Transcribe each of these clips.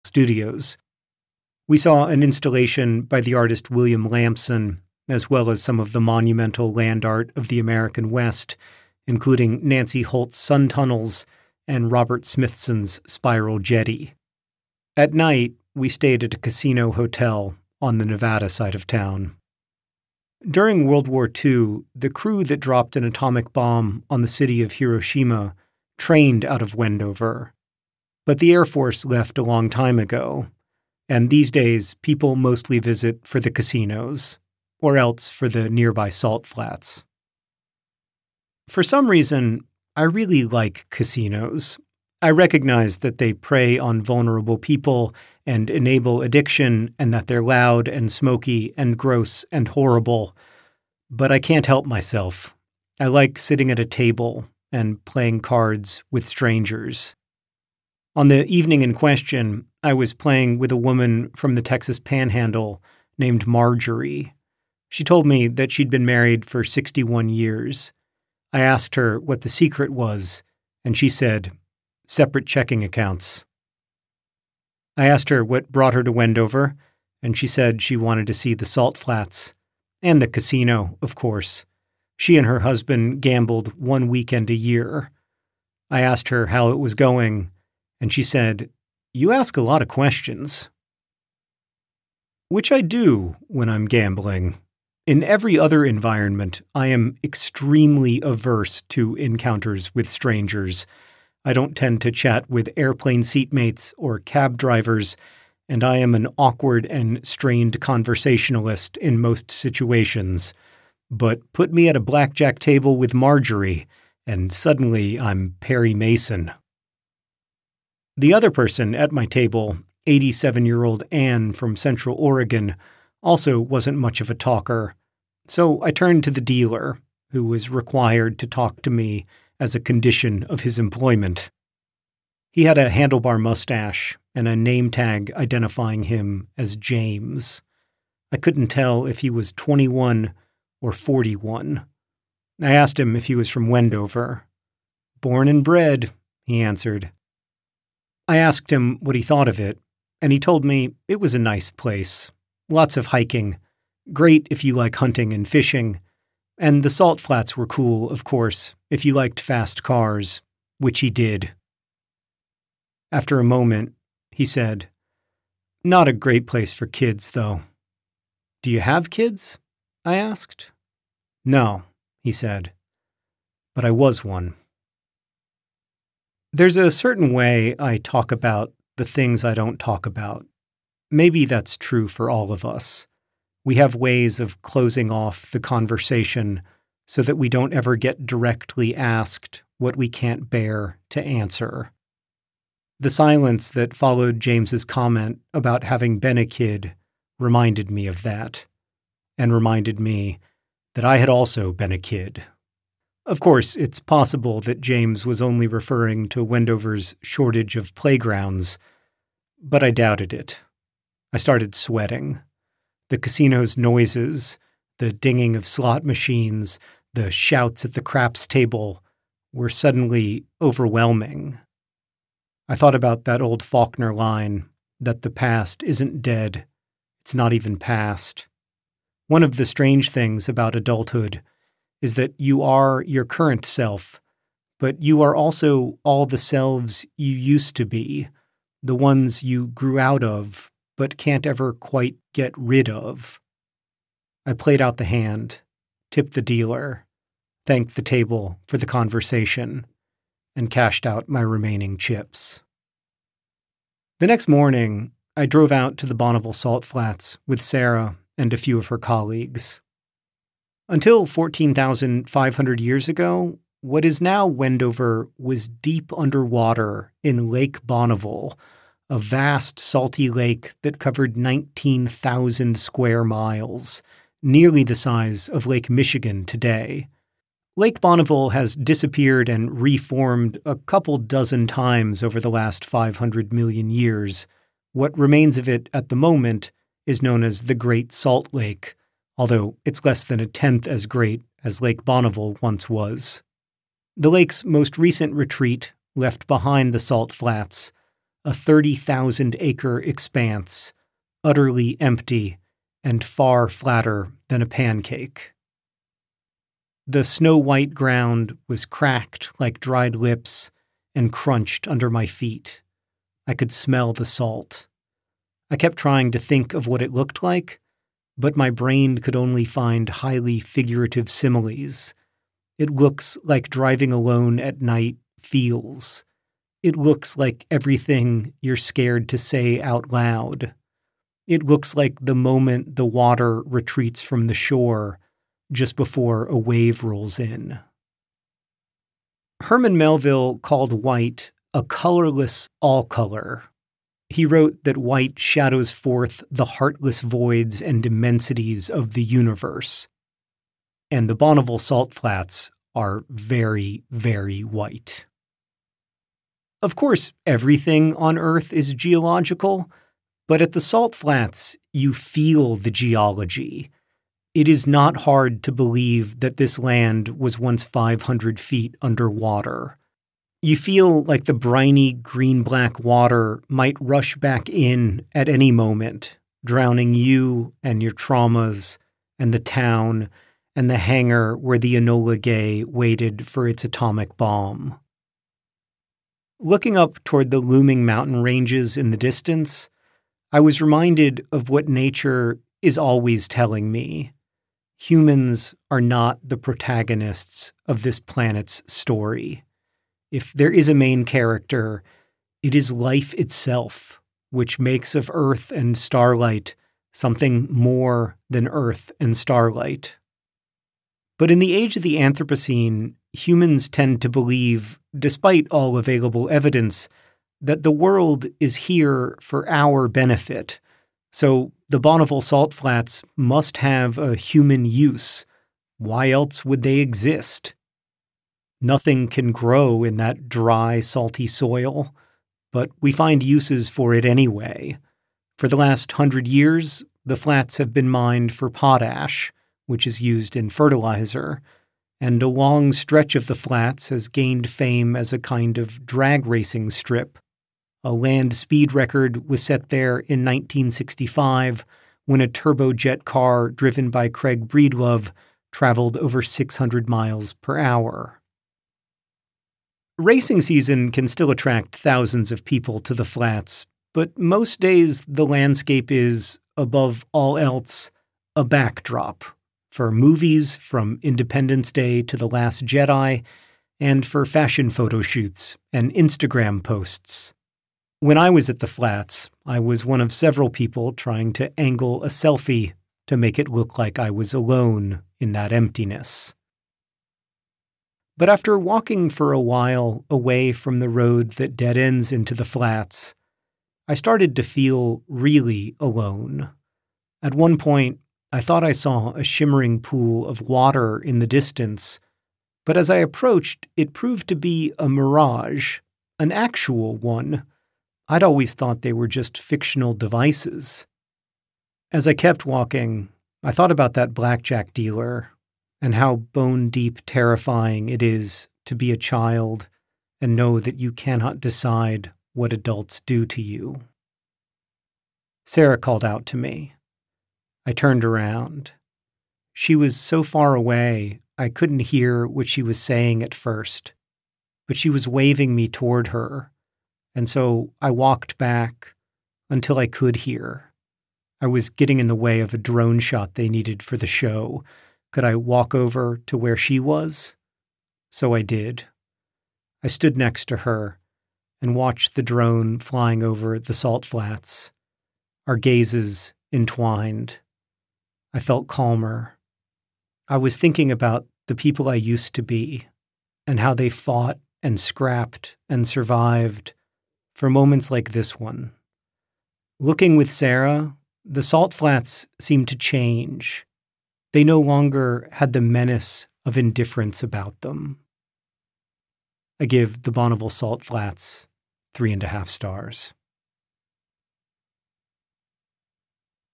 Studios. We saw an installation by the artist William Lampson, as well as some of the monumental land art of the American West, including Nancy Holt's Sun Tunnels and Robert Smithson's Spiral Jetty. At night, we stayed at a casino hotel on the Nevada side of town. During World War II, the crew that dropped an atomic bomb on the city of Hiroshima trained out of Wendover. But the Air Force left a long time ago, and these days people mostly visit for the casinos, or else for the nearby salt flats. For some reason, I really like casinos. I recognize that they prey on vulnerable people and enable addiction, and that they're loud and smoky and gross and horrible. But I can't help myself. I like sitting at a table and playing cards with strangers. On the evening in question, I was playing with a woman from the Texas Panhandle named Marjorie. She told me that she'd been married for 61 years. I asked her what the secret was, and she said, separate checking accounts. I asked her what brought her to Wendover, and she said she wanted to see the salt flats. And the casino, of course. She and her husband gambled one weekend a year. I asked her how it was going, and she said, "You ask a lot of questions." Which I do when I'm gambling. In every other environment, I am extremely averse to encounters with strangers. I don't tend to chat with airplane seatmates or cab drivers, and I am an awkward and strained conversationalist in most situations. But put me at a blackjack table with Marjorie, and suddenly I'm Perry Mason. The other person at my table, 87-year-old Anne from Central Oregon, also wasn't much of a talker. So I turned to the dealer, who was required to talk to me as a condition of his employment. He had a handlebar mustache and a name tag identifying him as James. I couldn't tell if he was 21 or 41. I asked him if he was from Wendover. "Born and bred," he answered. I asked him what he thought of it, and he told me it was a nice place. Lots of hiking. Great if you like hunting and fishing. And the salt flats were cool, of course, if you liked fast cars, which he did. After a moment, he said, "Not a great place for kids, though." "Do you have kids?" I asked. "No," he said, "but I was one." There's a certain way I talk about the things I don't talk about. Maybe that's true for all of us. We have ways of closing off the conversation so that we don't ever get directly asked what we can't bear to answer. The silence that followed James's comment about having been a kid reminded me of that, and reminded me that I had also been a kid. Of course, it's possible that James was only referring to Wendover's shortage of playgrounds, but I doubted it. I started sweating. The casino's noises, the dinging of slot machines, the shouts at the craps table were suddenly overwhelming. I thought about that old Faulkner line, that the past isn't dead, it's not even past. One of the strange things about adulthood is that you are your current self, but you are also all the selves you used to be, the ones you grew out of but can't ever quite get rid of. I played out the hand, tipped the dealer, thanked the table for the conversation, and cashed out my remaining chips. The next morning, I drove out to the Bonneville Salt Flats with Sarah and a few of her colleagues. Until 14,500 years ago, what is now Wendover was deep underwater in Lake Bonneville, a vast salty lake that covered 19,000 square miles, nearly the size of Lake Michigan today. Lake Bonneville has disappeared and reformed a couple dozen times over the last 500 million years. What remains of it at the moment is known as the Great Salt Lake, although it's less than a tenth as great as Lake Bonneville once was. The lake's most recent retreat left behind the salt flats a 30,000-acre expanse, utterly empty and far flatter than a pancake. The snow-white ground was cracked like dried lips and crunched under my feet. I could smell the salt. I kept trying to think of what it looked like, but my brain could only find highly figurative similes. It looks like driving alone at night feels. It looks like everything you're scared to say out loud. It looks like the moment the water retreats from the shore just before a wave rolls in. Herman Melville called white a colorless all-color. He wrote that white shadows forth the heartless voids and immensities of the universe. And the Bonneville Salt Flats are very, very white. Of course, everything on Earth is geological, but at the Salt Flats, you feel the geology. It is not hard to believe that this land was once 500 feet underwater. You feel like the briny green-black water might rush back in at any moment, drowning you and your traumas and the town and the hangar where the Enola Gay waited for its atomic bomb. Looking up toward the looming mountain ranges in the distance, I was reminded of what nature is always telling me. Humans are not the protagonists of this planet's story. If there is a main character, it is life itself, which makes of Earth and starlight something more than Earth and starlight. But in the age of the Anthropocene, humans tend to believe, despite all available evidence, that the world is here for our benefit. So the Bonneville Salt Flats must have a human use. Why else would they exist? Nothing can grow in that dry, salty soil, but we find uses for it anyway. For the last 100 years, the flats have been mined for potash, which is used in fertilizer, and a long stretch of the flats has gained fame as a kind of drag racing strip. A land speed record was set there in 1965 when a turbojet car driven by Craig Breedlove traveled over 600 miles per hour. Racing season can still attract thousands of people to the flats, but most days the landscape is, above all else, a backdrop for movies from Independence Day to The Last Jedi, and for fashion photo shoots and Instagram posts. When I was at the flats, I was one of several people trying to angle a selfie to make it look like I was alone in that emptiness. But after walking for a while away from the road that dead ends into the flats, I started to feel really alone. At one point, I thought I saw a shimmering pool of water in the distance, but as I approached, it proved to be a mirage, an actual one. I'd always thought they were just fictional devices. As I kept walking, I thought about that blackjack dealer and how bone-deep terrifying it is to be a child and know that you cannot decide what adults do to you. Sarah called out to me. I turned around. She was so far away, I couldn't hear what she was saying at first, but she was waving me toward her, and so I walked back until I could hear. I was getting in the way of a drone shot they needed for the show. Could I walk over to where she was? So I did. I stood next to her and watched the drone flying over the salt flats. Our gazes entwined. I felt calmer. I was thinking about the people I used to be and how they fought and scrapped and survived for moments like this one. Looking with Sarah, the salt flats seemed to change. They no longer had the menace of indifference about them. I give the Bonneville Salt Flats 3.5 stars.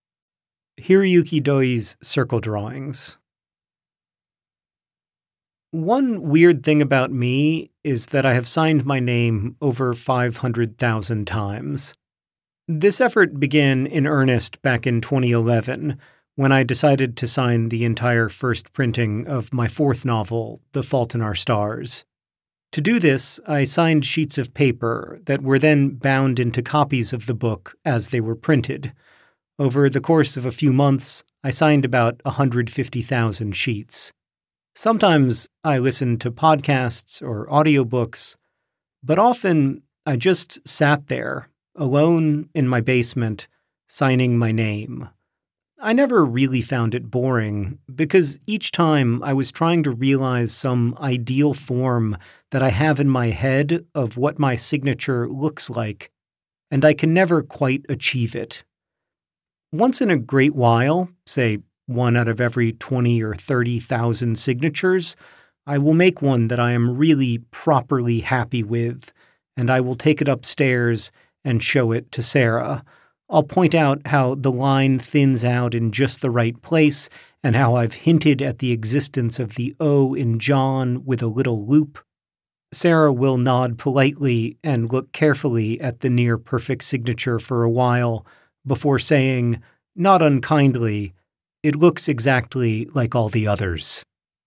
Hiroyuki Doi's circle drawings. One weird thing about me is that I have signed my name over 500,000 times. This effort began in earnest back in 2011, when I decided to sign the entire first printing of my fourth novel, The Fault in Our Stars. To do this, I signed sheets of paper that were then bound into copies of the book as they were printed. Over the course of a few months, I signed about 150,000 sheets. Sometimes I listened to podcasts or audiobooks, but often I just sat there, alone in my basement, signing my name. I never really found it boring, because each time I was trying to realize some ideal form that I have in my head of what my signature looks like, and I can never quite achieve it. Once in a great while, say 1 out of every 20 or 30,000 signatures, I will make one that I am really properly happy with, and I will take it upstairs and show it to Sarah. I'll point out how the line thins out in just the right place and how I've hinted at the existence of the O in John with a little loop. Sarah will nod politely and look carefully at the near-perfect signature for a while before saying, not unkindly, "It looks exactly like all the others."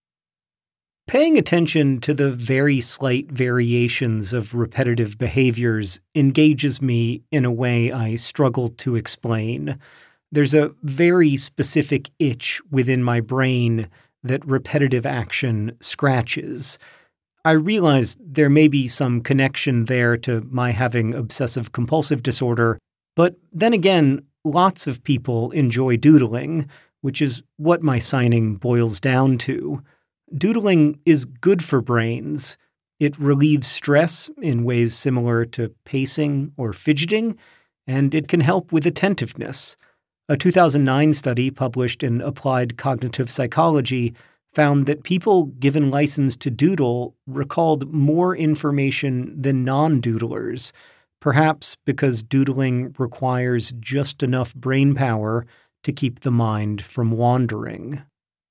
Paying attention to the very slight variations of repetitive behaviors engages me in a way I struggle to explain. There's a very specific itch within my brain that repetitive action scratches. I realize there may be some connection there to my having obsessive-compulsive disorder, but then again, lots of people enjoy doodling, which is what my signing boils down to. Doodling is good for brains. It relieves stress in ways similar to pacing or fidgeting, and it can help with attentiveness. A 2009 study published in Applied Cognitive Psychology found that people given license to doodle recalled more information than non-doodlers, perhaps because doodling requires just enough brain power to keep the mind from wandering.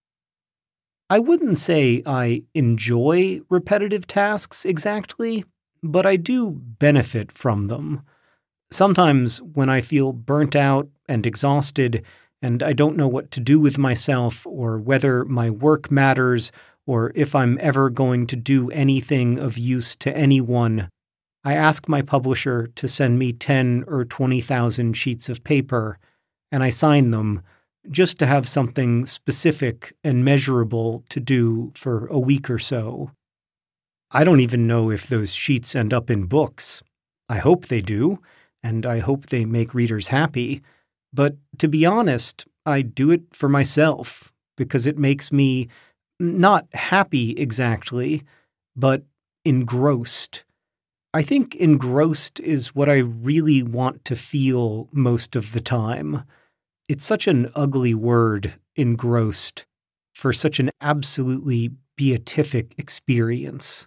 I wouldn't say I enjoy repetitive tasks exactly, but I do benefit from them. Sometimes when I feel burnt out and exhausted and I don't know what to do with myself or whether my work matters or if I'm ever going to do anything of use to anyone, I ask my publisher to send me 10 or 20,000 sheets of paper, and I sign them just to have something specific and measurable to do for a week or so. I don't even know if those sheets end up in books. I hope they do, and I hope they make readers happy. But to be honest, I do it for myself because it makes me not happy exactly, but engrossed. I think engrossed is what I really want to feel most of the time. It's such an ugly word, engrossed, for such an absolutely beatific experience.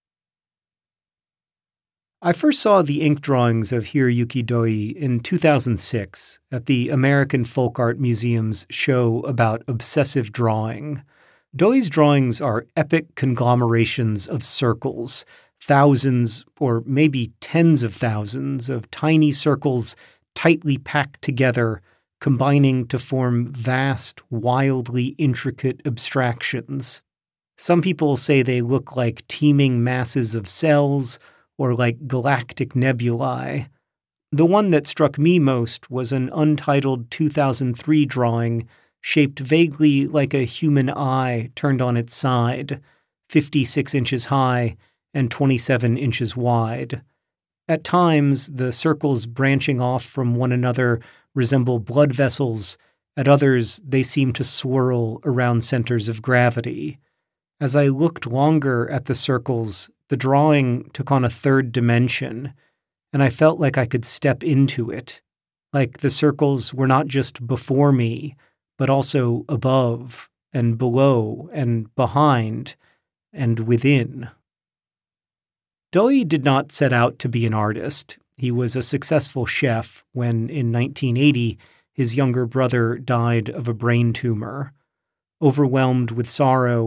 I first saw the ink drawings of Hiroyuki Doi in 2006 at the American Folk Art Museum's show about obsessive drawing. Doi's drawings are epic conglomerations of circles, thousands or maybe tens of thousands of tiny circles tightly packed together, combining to form vast, wildly intricate abstractions. Some people say they look like teeming masses of cells or like galactic nebulae. The one that struck me most was an untitled 2003 drawing shaped vaguely like a human eye turned on its side, 56 inches high and 27 inches wide. At times, the circles branching off from one another resemble blood vessels. At others, they seem to swirl around centers of gravity. As I looked longer at the circles, the drawing took on a third dimension, and I felt like I could step into it, like the circles were not just before me, but also above and below and behind and within. Doi did not set out to be an artist. He was a successful chef when, in 1980, his younger brother died of a brain tumor. Overwhelmed with sorrow,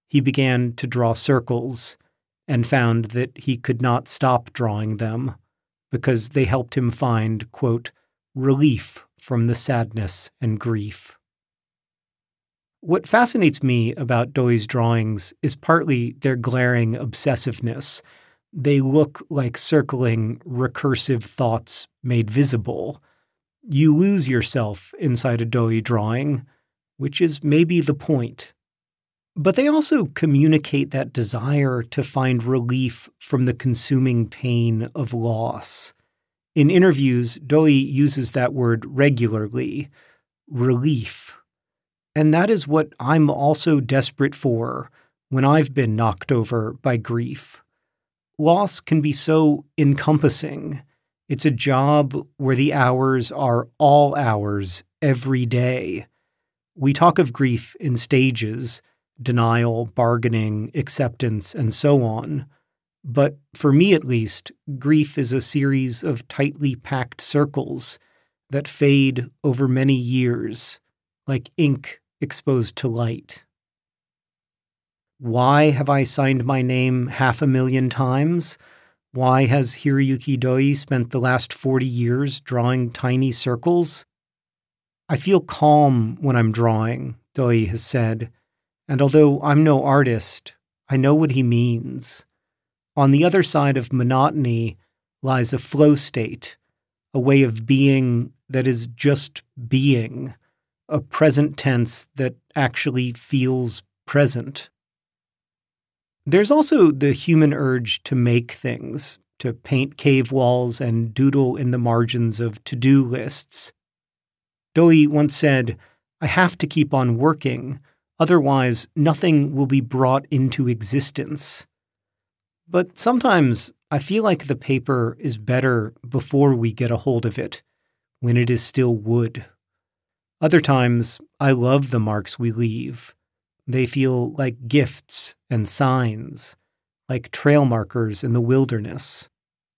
he began to draw circles and found that he could not stop drawing them because they helped him find, quote, relief from the sadness and grief. What fascinates me about Dewey's drawings is partly their glaring obsessiveness. They look like circling, recursive thoughts made visible. You lose yourself inside a Dewey drawing, which is maybe the point. But they also communicate that desire to find relief from the consuming pain of loss. In interviews, Dewey uses that word regularly, relief. And that is what I'm also desperate for when I've been knocked over by grief. Loss can be so encompassing. It's a job where the hours are all hours every day. We talk of grief in stages: denial, bargaining, acceptance, and so on. But for me at least, grief is a series of tightly packed circles that fade over many years, like ink exposed to light. Why have I signed my name 500,000 times? Why has Hiroyuki Doi spent the last 40 years drawing tiny circles? I feel calm when I'm drawing, Doi has said, and although I'm no artist, I know what he means. On the other side of monotony lies a flow state, a way of being that is just being, a present tense that actually feels present. There's also the human urge to make things, to paint cave walls and doodle in the margins of to-do lists. Doi once said, "I have to keep on working, otherwise nothing will be brought into existence." But sometimes I feel like the paper is better before we get a hold of it, when it is still wood. Other times, I love the marks we leave. They feel like gifts and signs, like trail markers in the wilderness.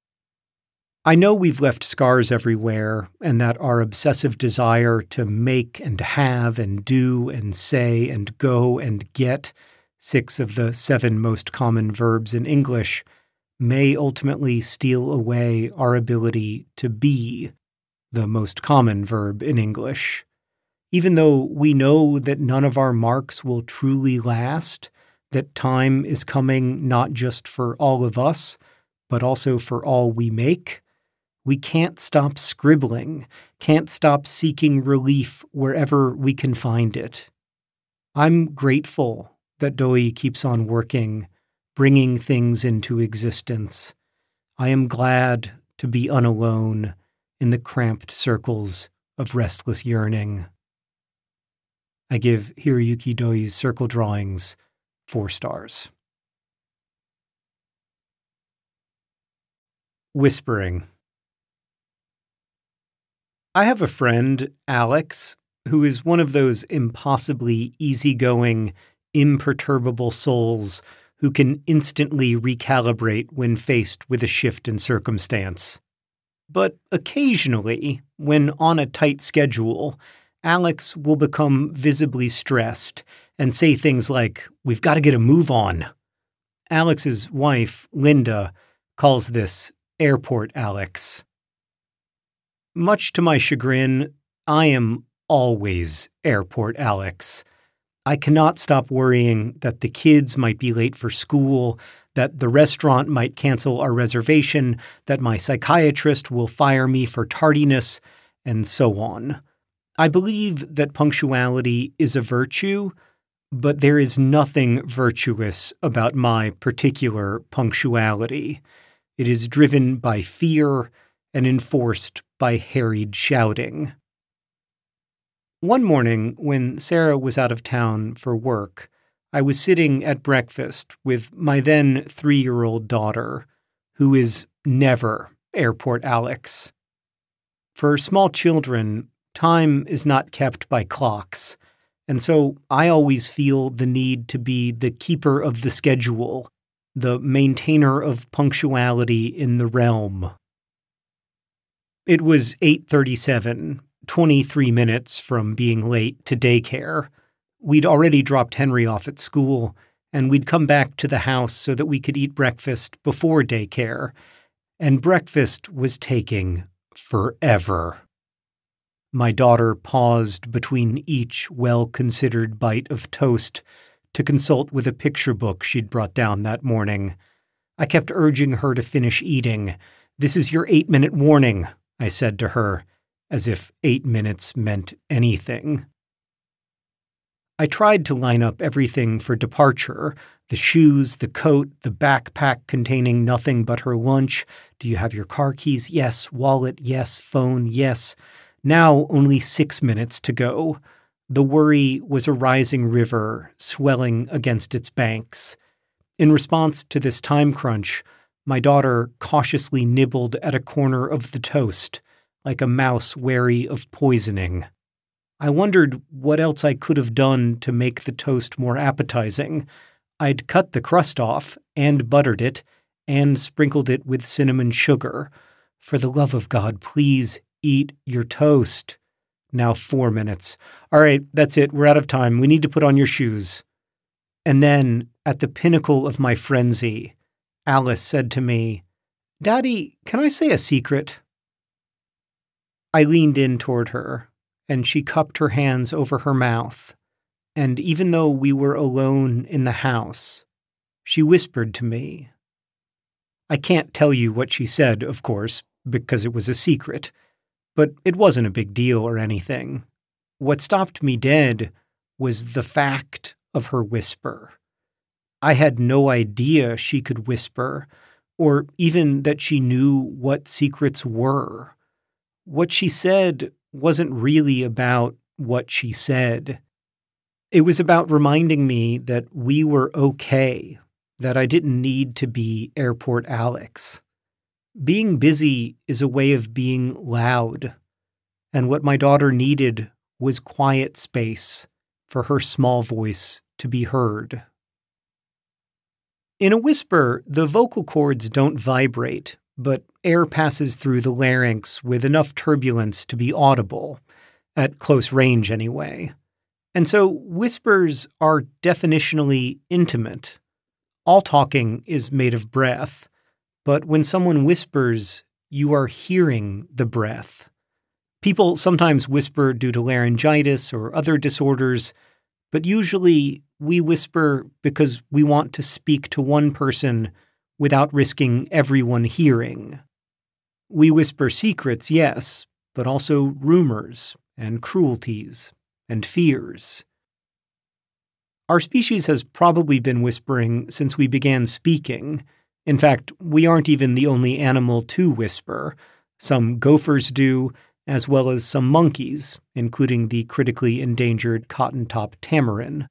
I know we've left scars everywhere, and that our obsessive desire to make and have and do and say and go and get, 6 of the 7 most common verbs in English, may ultimately steal away our ability to be, the most common verb in English. Even though we know that none of our marks will truly last, that time is coming not just for all of us, but also for all we make, we can't stop scribbling, can't stop seeking relief wherever we can find it. I'm grateful that Doi keeps on working, bringing things into existence. I am glad to be unalone in the cramped circles of restless yearning. I give Hiroyuki Doi's circle drawings 4 stars. Whispering. I have a friend, Alex, who is one of those impossibly easygoing, imperturbable souls who can instantly recalibrate when faced with a shift in circumstance. But occasionally, when on a tight schedule, Alex will become visibly stressed and say things like, "We've got to get a move on." Alex's wife, Linda, calls this Airport Alex. Much to my chagrin, I am always Airport Alex. I cannot stop worrying that the kids might be late for school, that the restaurant might cancel our reservation, that my psychiatrist will fire me for tardiness, and so on. I believe that punctuality is a virtue, but there is nothing virtuous about my particular punctuality. It is driven by fear and enforced by harried shouting. One morning, when Sarah was out of town for work, I was sitting at breakfast with my then 3-year-old daughter, who is never Airport Alex. For small children, time is not kept by clocks, and so I always feel the need to be the keeper of the schedule, the maintainer of punctuality in the realm. It was 8:37, 23 minutes from being late to daycare. We'd already dropped Henry off at school, and we'd come back to the house so that we could eat breakfast before daycare, and breakfast was taking forever. My daughter paused between each well-considered bite of toast to consult with a picture book she'd brought down that morning. I kept urging her to finish eating. "This is your 8-minute warning," I said to her, as if 8 minutes meant anything. I tried to line up everything for departure: the shoes, the coat, the backpack containing nothing but her lunch. Do you have your car keys? Yes. Wallet? Yes. Phone? Yes. Now only 6 minutes to go. The worry was a rising river swelling against its banks. In response to this time crunch, my daughter cautiously nibbled at a corner of the toast, like a mouse wary of poisoning. I wondered what else I could have done to make the toast more appetizing. I'd cut the crust off and buttered it and sprinkled it with cinnamon sugar. For the love of God, please eat your toast. Now 4 minutes. All right, that's it. We're out of time. We need to put on your shoes. And then, at the pinnacle of my frenzy, Alice said to me, "Daddy, can I say a secret?" I leaned in toward her, and she cupped her hands over her mouth. And even though we were alone in the house, she whispered to me. I can't tell you what she said, of course, because it was a secret, but it wasn't a big deal or anything. What stopped me dead was the fact of her whisper. I had no idea she could whisper, or even that she knew what secrets were. What she said wasn't really about what she said. It was about reminding me that we were okay, that I didn't need to be Airport Alex. Being busy is a way of being loud, and what my daughter needed was quiet space for her small voice to be heard. In a whisper, the vocal cords don't vibrate, but air passes through the larynx with enough turbulence to be audible, at close range anyway. And so whispers are definitionally intimate. All talking is made of breath, but when someone whispers, you are hearing the breath. People sometimes whisper due to laryngitis or other disorders, but usually we whisper because we want to speak to one person without risking everyone hearing. We whisper secrets, yes, but also rumors and cruelties and fears. Our species has probably been whispering since we began speaking. In fact, we aren't even the only animal to whisper. Some gophers do, as well as some monkeys, including the critically endangered cotton-top tamarin.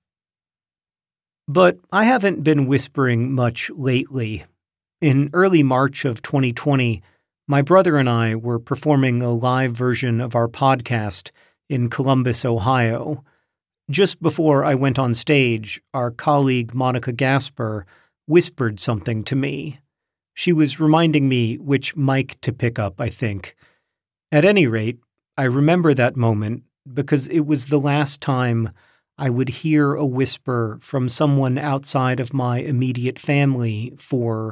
But I haven't been whispering much lately. In early March of 2020, my brother and I were performing a live version of our podcast in Columbus, Ohio. Just before I went on stage, our colleague Monica Gasper whispered something to me. She was reminding me which mic to pick up, I think. At any rate, I remember that moment because it was the last time I would hear a whisper from someone outside of my immediate family for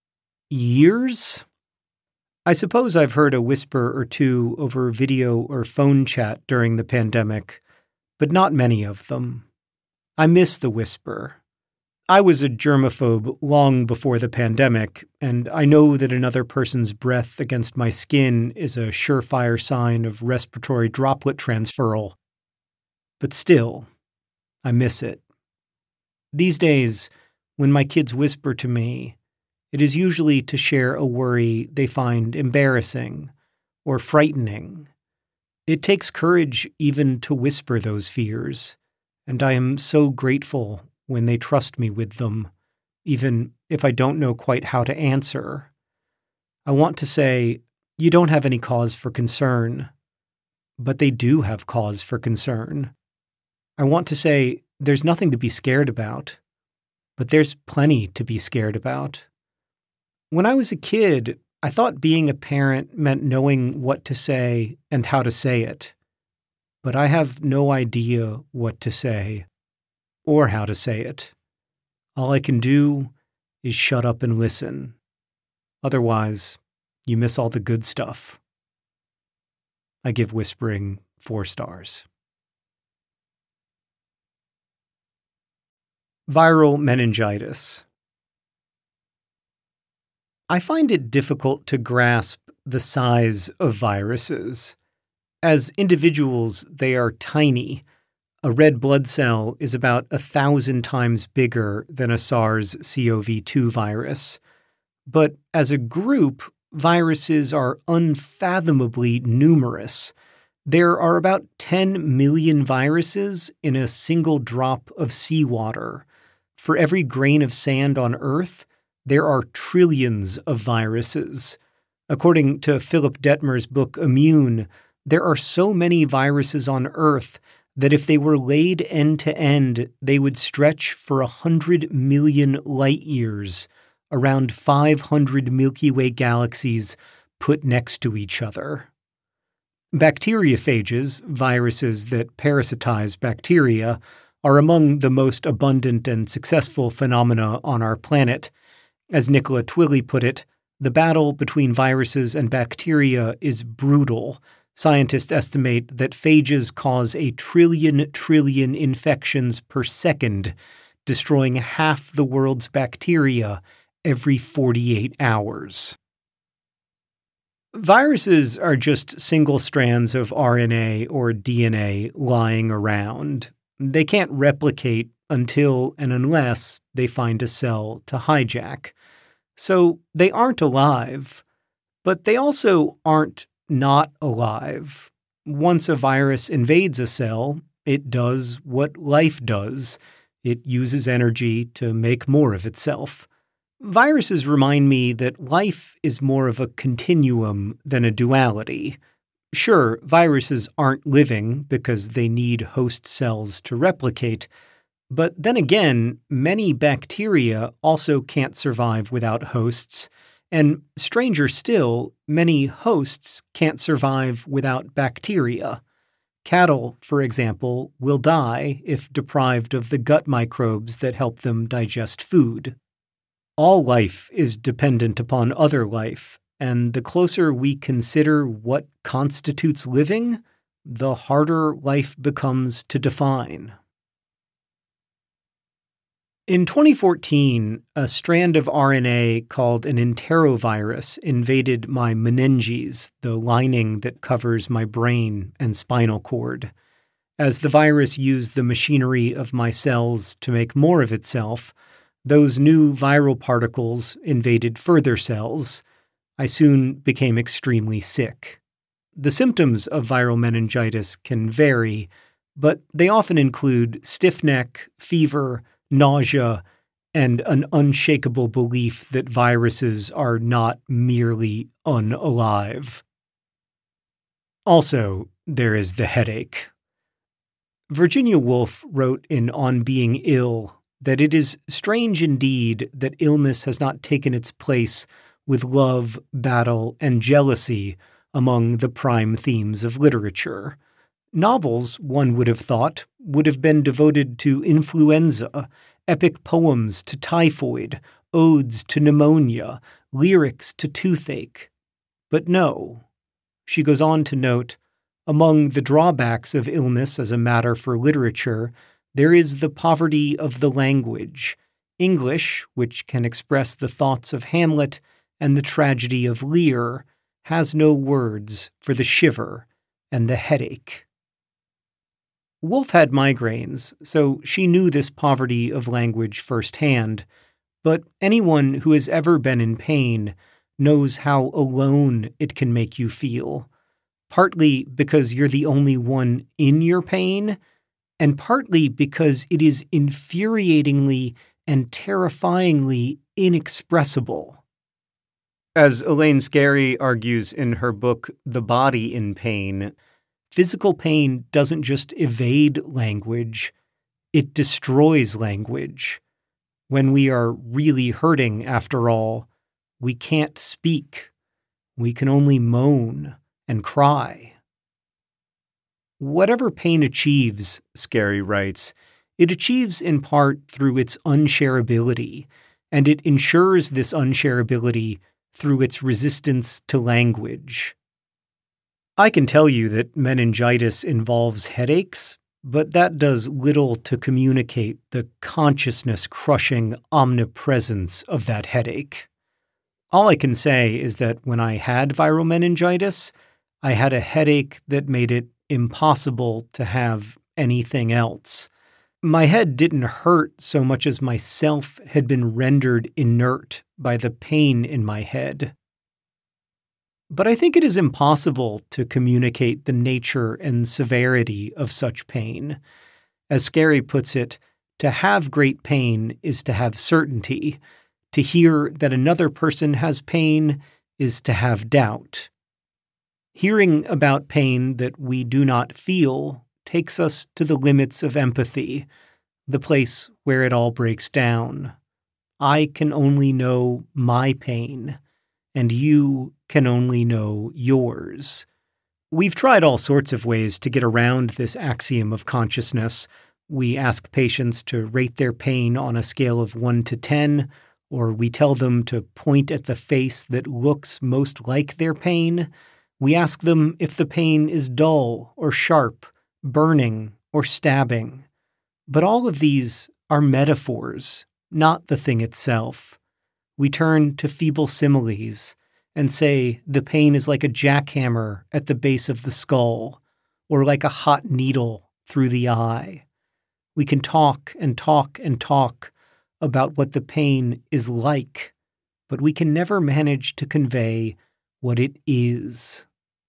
years? I suppose I've heard a whisper or two over video or phone chat during the pandemic, but not many of them. I miss the whisper. I was a germaphobe long before the pandemic, and I know that another person's breath against my skin is a surefire sign of respiratory droplet transferal. But still, I miss it. These days, when my kids whisper to me, it is usually to share a worry they find embarrassing or frightening. It takes courage even to whisper those fears, and I am so grateful when they trust me with them, even if I don't know quite how to answer. I want to say, you don't have any cause for concern, but they do have cause for concern. I want to say, there's nothing to be scared about, but there's plenty to be scared about. When I was a kid, I thought being a parent meant knowing what to say and how to say it. But I have no idea what to say or how to say it. All I can do is shut up and listen. Otherwise, you miss all the good stuff. I give Whispering 4 stars. Viral meningitis. I find it difficult to grasp the size of viruses. As individuals, they are tiny. A red blood cell is about 1,000 times bigger than a SARS-CoV-2 virus. But as a group, viruses are unfathomably numerous. There are about 10 million viruses in a single drop of seawater. For every grain of sand on Earth, there are trillions of viruses. According to Philip Detmer's book Immune, there are so many viruses on Earth that if they were laid end to end, they would stretch for 100 million light years, around 500 Milky Way galaxies put next to each other. Bacteriophages, viruses that parasitize bacteria, are among the most abundant and successful phenomena on our planet. As Nicola Twilley put it, the battle between viruses and bacteria is brutal. Scientists estimate that phages cause a trillion infections per second, destroying half the world's bacteria every 48 hours. Viruses are just single strands of RNA or DNA lying around. They can't replicate until and unless they find a cell to hijack. So they aren't alive, but they also aren't not alive. Once a virus invades a cell, it does what life does. It uses energy to make more of itself. Viruses remind me that life is more of a continuum than a duality. Sure, viruses aren't living because they need host cells to replicate, but then again, many bacteria also can't survive without hosts, and stranger still, many hosts can't survive without bacteria. Cattle, for example, will die if deprived of the gut microbes that help them digest food. All life is dependent upon other life, and the closer we consider what constitutes living, the harder life becomes to define. In 2014, a strand of RNA called an enterovirus invaded my meninges, the lining that covers my brain and spinal cord. As the virus used the machinery of my cells to make more of itself, those new viral particles invaded further cells. I soon became extremely sick. The symptoms of viral meningitis can vary, but they often include stiff neck, fever, nausea, and an unshakable belief that viruses are not merely unalive. Also, there is the headache. Virginia Woolf wrote in On Being Ill that it is strange indeed that illness has not taken its place with love, battle, and jealousy among the prime themes of literature. Novels, one would have thought, would have been devoted to influenza, epic poems to typhoid, odes to pneumonia, lyrics to toothache. But no. She goes on to note, among the drawbacks of illness as a matter for literature, there is the poverty of the language. English, which can express the thoughts of Hamlet and the tragedy of Lear, has no words for the shiver and the headache. Woolf had migraines, so she knew this poverty of language firsthand, but anyone who has ever been in pain knows how alone it can make you feel, partly because you're the only one in your pain, and partly because it is infuriatingly and terrifyingly inexpressible. As Elaine Scarry argues in her book The Body in Pain, physical pain doesn't just evade language, it destroys language. When we are really hurting, after all, we can't speak. We can only moan and cry. Whatever pain achieves, Scarry writes, It achieves in part through its unshareability, and it ensures this unshareability through its resistance to language. I can tell you that meningitis involves headaches, but that does little to communicate the consciousness-crushing omnipresence of that headache. All I can say is that when I had viral meningitis, I had a headache that made it impossible to have anything else. My head didn't hurt so much as myself had been rendered inert by the pain in my head. But I think it is impossible to communicate the nature and severity of such pain. As Scarry puts it, to have great pain is to have certainty. To hear that another person has pain is to have doubt. Hearing about pain that we do not feel takes us to the limits of empathy, the place where it all breaks down. I can only know my pain, and you can only know yours. We've tried all sorts of ways to get around this axiom of consciousness. We ask patients to rate their pain on a scale of 1 to 10, or we tell them to point at the face that looks most like their pain. We ask them if the pain is dull or sharp, burning or stabbing. But all of these are metaphors, not the thing itself. We turn to feeble similes and say the pain is like a jackhammer at the base of the skull, or like a hot needle through the eye. We can talk and talk and talk about what the pain is like, but we can never manage to convey what it is.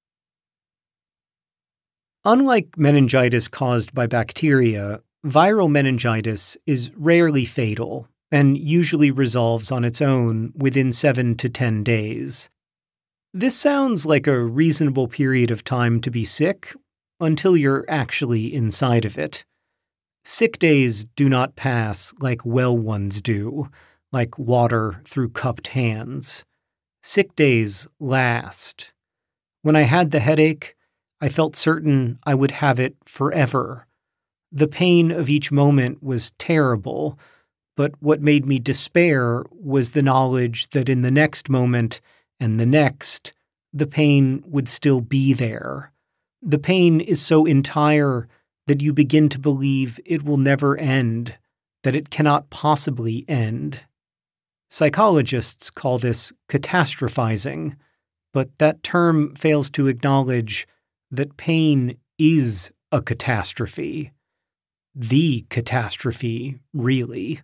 Unlike meningitis caused by bacteria, viral meningitis is rarely fatal and usually resolves on its own within 7 to 10 days. This sounds like a reasonable period of time to be sick until you're actually inside of it. Sick days do not pass like well ones do, like water through cupped hands. Sick days last. When I had the headache, I felt certain I would have it forever. The pain of each moment was terrible, but what made me despair was the knowledge that in the next moment and the next, the pain would still be there. The pain is so entire that you begin to believe it will never end, that it cannot possibly end. Psychologists call this catastrophizing, but that term fails to acknowledge that pain is a catastrophe. The catastrophe, really.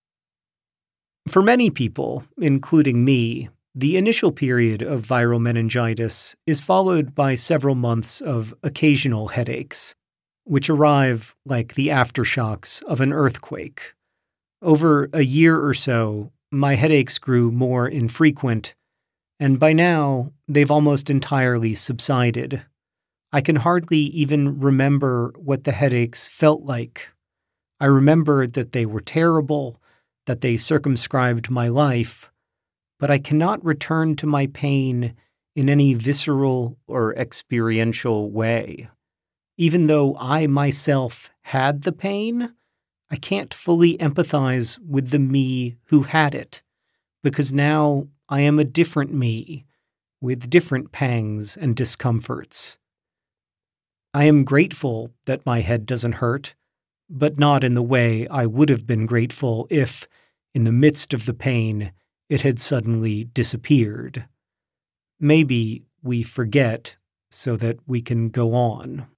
For many people, including me, the initial period of viral meningitis is followed by several months of occasional headaches, which arrive like the aftershocks of an earthquake. Over a year or so, my headaches grew more infrequent, and by now, they've almost entirely subsided. I can hardly even remember what the headaches felt like. I remember that they were terrible, that they circumscribed my life, but I cannot return to my pain in any visceral or experiential way. Even though I myself had the pain, I can't fully empathize with the me who had it, because now I am a different me, with different pangs and discomforts. I am grateful that my head doesn't hurt, but not in the way I would have been grateful if, in the midst of the pain, it had suddenly disappeared. Maybe we forget so that we can go on.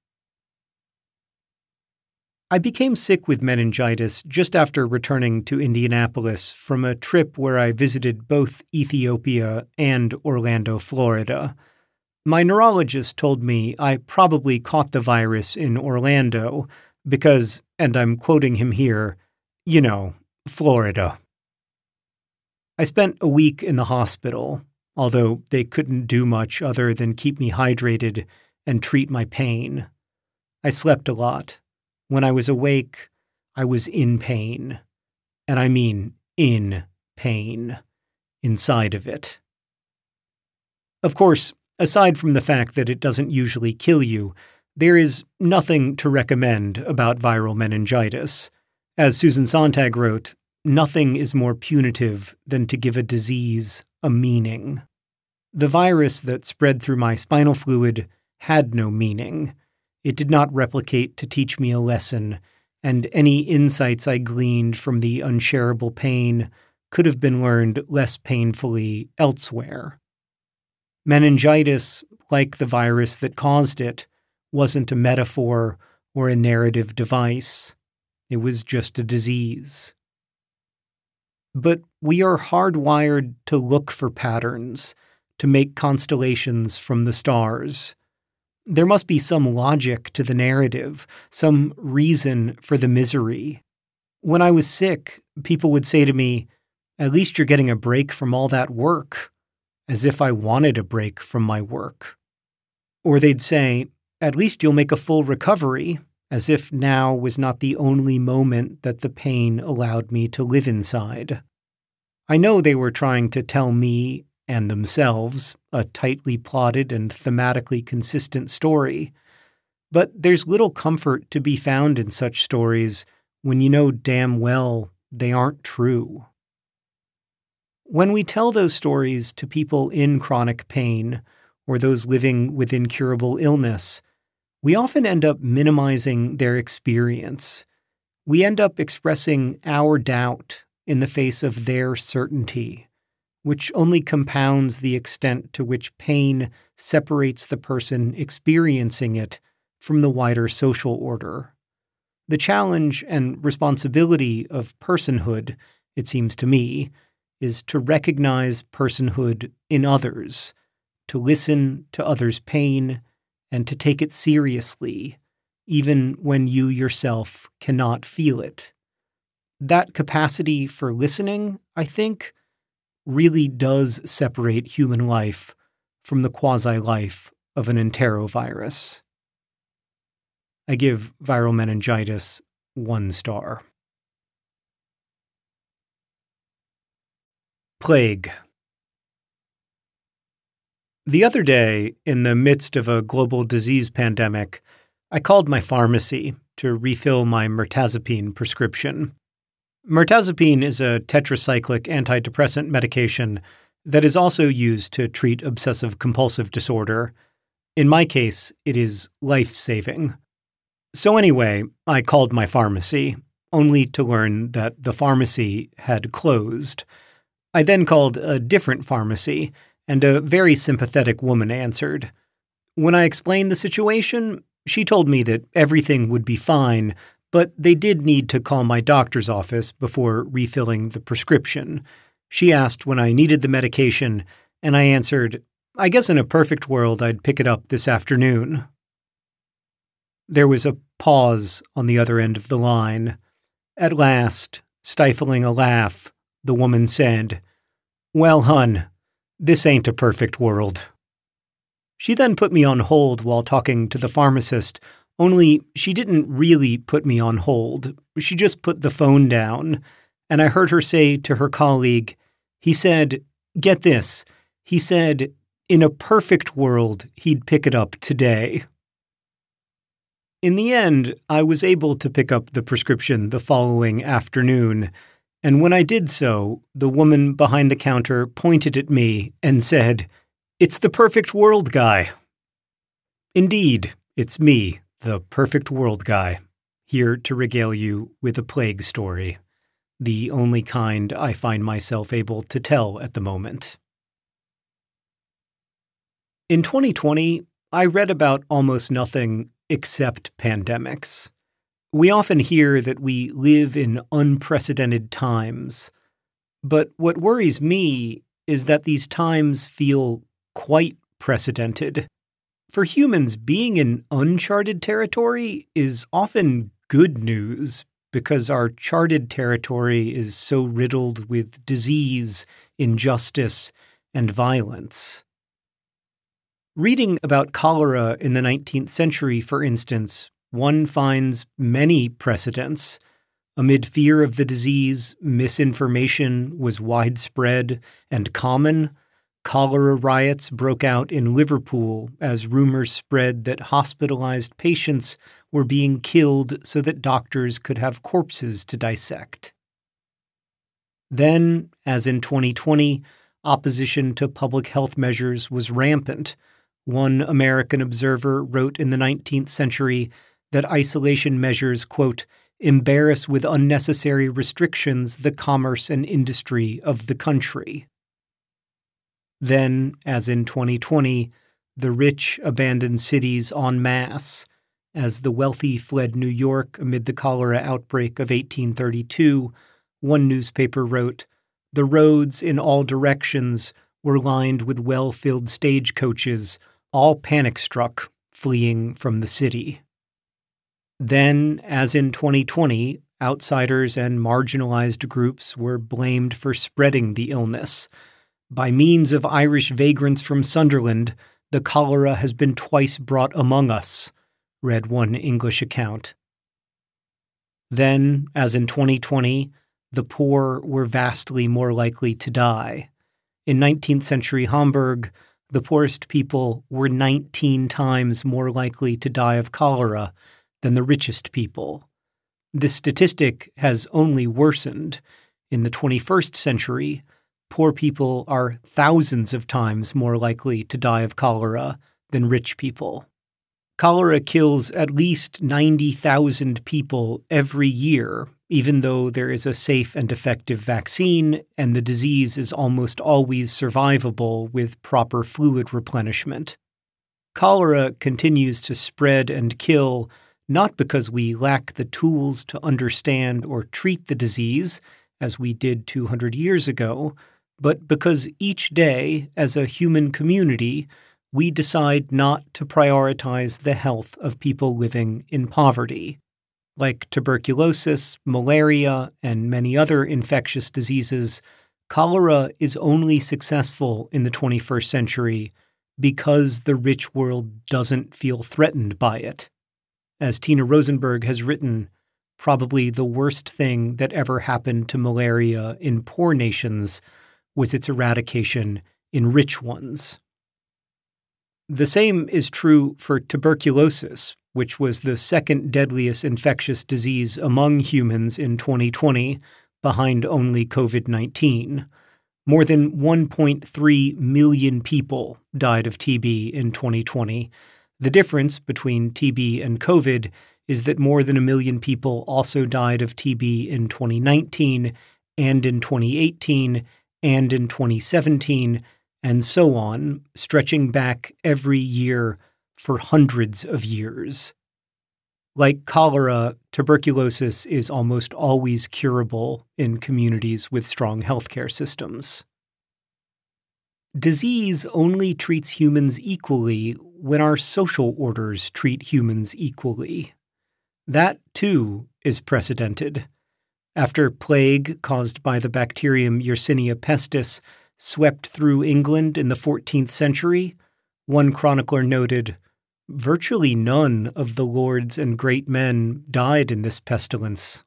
I became sick with meningitis just after returning to Indianapolis from a trip where I visited both Ethiopia and Orlando, Florida. My neurologist told me I probably caught the virus in Orlando because, and I'm quoting him here, Florida. I spent a week in the hospital, although they couldn't do much other than keep me hydrated and treat my pain. I slept a lot. When I was awake, I was in pain. And I mean in pain, inside of it. Of course, aside from the fact that it doesn't usually kill you, there is nothing to recommend about viral meningitis. As Susan Sontag wrote, nothing is more punitive than to give a disease a meaning. The virus that spread through my spinal fluid had no meaning. It did not replicate to teach me a lesson, and any insights I gleaned from the unshareable pain could have been learned less painfully elsewhere. Meningitis, like the virus that caused it, wasn't a metaphor or a narrative device. It was just a disease. But we are hardwired to look for patterns, to make constellations from the stars. There must be some logic to the narrative, some reason for the misery. When I was sick, people would say to me, "At least you're getting a break from all that work," as if I wanted a break from my work. Or they'd say, "At least you'll make a full recovery," as if now was not the only moment that the pain allowed me to live inside. I know they were trying to tell me and themselves a tightly plotted and thematically consistent story, but there's little comfort to be found in such stories when you know damn well they aren't true. When we tell those stories to people in chronic pain or those living with incurable illness, we often end up minimizing their experience. We end up expressing our doubt in the face of their certainty, which only compounds the extent to which pain separates the person experiencing it from the wider social order. The challenge and responsibility of personhood, it seems to me, is to recognize personhood in others, to listen to others' pain, and to take it seriously, even when you yourself cannot feel it. That capacity for listening, I think, really does separate human life from the quasi-life of an enterovirus. I give viral meningitis 1 star. Plague. The other day, in the midst of a global disease pandemic, I called my pharmacy to refill my mirtazapine prescription. Mirtazapine is a tetracyclic antidepressant medication that is also used to treat obsessive-compulsive disorder. In my case, it is life-saving. So anyway, I called my pharmacy, only to learn that the pharmacy had closed. I then called a different pharmacy, and a very sympathetic woman answered. When I explained the situation, she told me that everything would be fine, but they did need to call my doctor's office before refilling the prescription. She asked when I needed the medication, and I answered, "I guess in a perfect world I'd pick it up this afternoon." There was a pause on the other end of the line. At last, stifling a laugh, the woman said, "Well, hun, this ain't a perfect world." She then put me on hold while talking to the pharmacist, only she didn't really put me on hold. She just put the phone down, and I heard her say to her colleague, he said, get this, he said, in a perfect world, he'd pick it up today. In the end, I was able to pick up the prescription the following afternoon, and when I did so, the woman behind the counter pointed at me and said, "It's the perfect world guy." Indeed, it's me, the perfect world guy, here to regale you with a plague story, the only kind I find myself able to tell at the moment. In 2020, I read about almost nothing except pandemics. We often hear that we live in unprecedented times, but what worries me is that these times feel quite precedented. For humans, being in uncharted territory is often good news because our charted territory is so riddled with disease, injustice, and violence. Reading about cholera in the 19th century, for instance, one finds many precedents. Amid fear of the disease, misinformation was widespread and common. Cholera riots broke out in Liverpool as rumors spread that hospitalized patients were being killed so that doctors could have corpses to dissect. Then, as in 2020, opposition to public health measures was rampant. One American observer wrote in the 19th century that isolation measures, quote, embarrass with unnecessary restrictions the commerce and industry of the country. Then, as in 2020, the rich abandoned cities en masse. As the wealthy fled New York amid the cholera outbreak of 1832, one newspaper wrote, the roads in all directions were lined with well-filled stagecoaches, all panic-struck, fleeing from the city. Then, as in 2020, outsiders and marginalized groups were blamed for spreading the illness. By means of Irish vagrants from Sunderland, the cholera has been twice brought among us, read one English account. Then, as in 2020, the poor were vastly more likely to die. In 19th century Hamburg, the poorest people were 19 times more likely to die of cholera than the richest people. This statistic has only worsened. In the 21st century, poor people are thousands of times more likely to die of cholera than rich people. Cholera kills at least 90,000 people every year, even though there is a safe and effective vaccine, and the disease is almost always survivable with proper fluid replenishment. Cholera continues to spread and kill not because we lack the tools to understand or treat the disease, as we did 200 years ago, but because each day, as a human community, we decide not to prioritize the health of people living in poverty. Like tuberculosis, malaria, and many other infectious diseases, cholera is only successful in the 21st century because the rich world doesn't feel threatened by it. As Tina Rosenberg has written, probably the worst thing that ever happened to malaria in poor nations was its eradication in rich ones. The same is true for tuberculosis, which was the second deadliest infectious disease among humans in 2020, behind only COVID-19. More than 1.3 million people died of TB in 2020. The difference between TB and COVID is that more than 1 million people also died of TB in 2019 and in 2018 and in 2017, and so on, stretching back every year for hundreds of years. Like cholera, tuberculosis is almost always curable in communities with strong healthcare systems. Disease only treats humans equally when our social orders treat humans equally. That, too, is precedented. After plague caused by the bacterium Yersinia pestis swept through England in the 14th century, one chronicler noted, virtually none of the lords and great men died in this pestilence.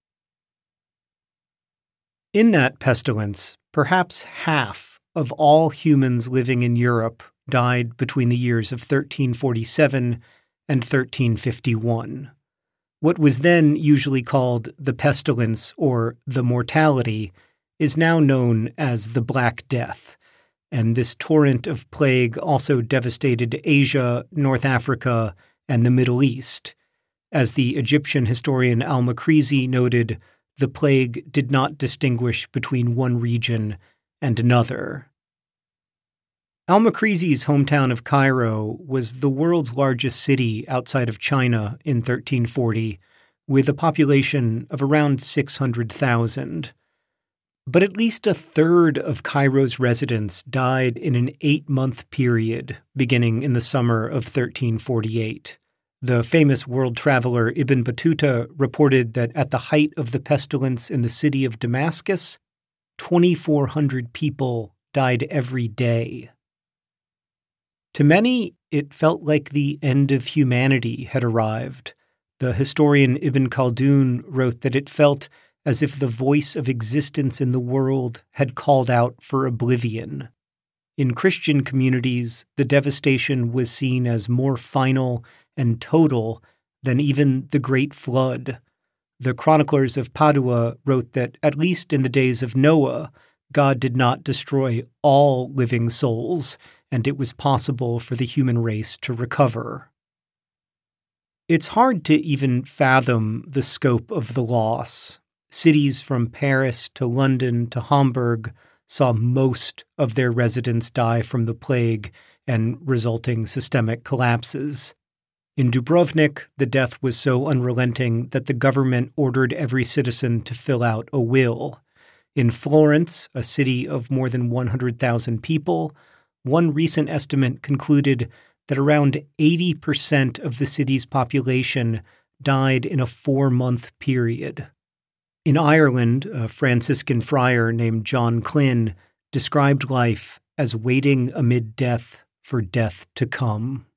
In that pestilence, perhaps half of all humans living in Europe died between the years of 1347 and 1351. What was then usually called the pestilence or the mortality is now known as the Black Death, and this torrent of plague also devastated Asia, North Africa, and the Middle East. As the Egyptian historian al-Makrizi noted, the plague did not distinguish between one region and another. Al-Makrizi's hometown of Cairo was the world's largest city outside of China in 1340, with a population of around 600,000. But at least a third of Cairo's residents died in an 8-month period beginning in the summer of 1348. The famous world traveler Ibn Battuta reported that at the height of the pestilence in the city of Damascus, 2,400 people died every day. To many, it felt like the end of humanity had arrived. The historian Ibn Khaldun wrote that it felt as if the voice of existence in the world had called out for oblivion. In Christian communities, the devastation was seen as more final and total than even the Great Flood. The chroniclers of Padua wrote that, at least in the days of Noah, God did not destroy all living souls, and it was possible for the human race to recover. It's hard to even fathom the scope of the loss. Cities from Paris to London to Hamburg saw most of their residents die from the plague and resulting systemic collapses. In Dubrovnik, the death was so unrelenting that the government ordered every citizen to fill out a will. In Florence, a city of more than 100,000 people, one recent estimate concluded that around 80% of the city's population died in a 4-month period. In Ireland, a Franciscan friar named John Klyn described life as waiting amid death for death to come.